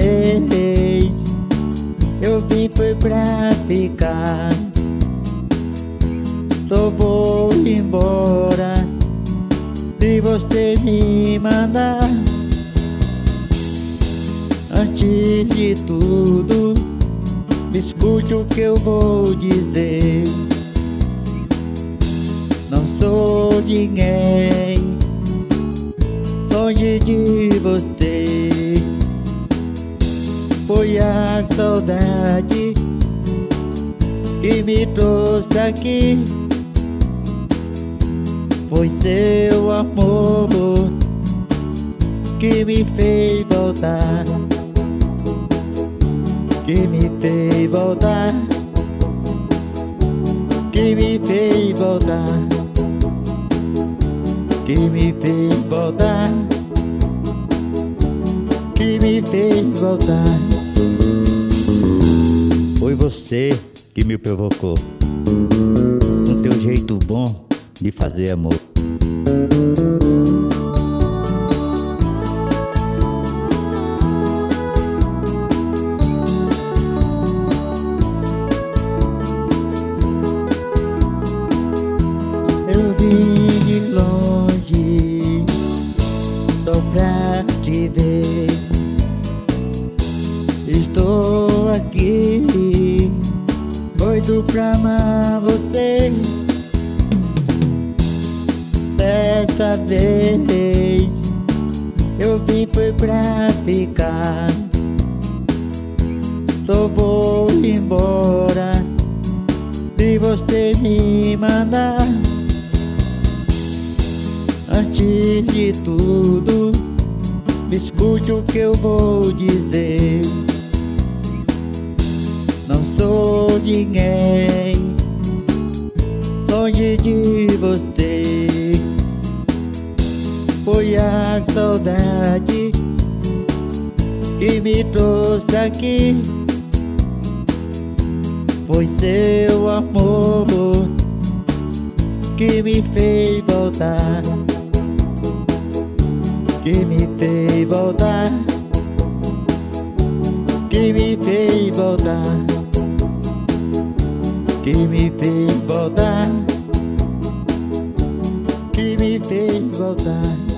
vez eu vim foi pra ficar. Vou embora se você me mandar. Antes de tudo, me escute o que eu vou dizer. Não sou ninguém longe de você. Foi a saudade que me trouxe aqui. Foi seu amor que me fez voltar, que me fez voltar, que me fez voltar, que me fez voltar, que me fez voltar. Foi você que me provocou no teu jeito bom de fazer amor. Eu vim de longe só pra te ver. Estou aqui doido pra amar você. Dessa vez eu vim foi pra ficar. Vou embora se você me mandar. Antes de tudo, me escute o que eu vou dizer. Não sou ninguém longe de você. Foi a saudade que me trouxe aqui. Foi seu amor que me fez voltar, que me fez voltar, que me fez voltar, que me fez voltar, que me fez voltar.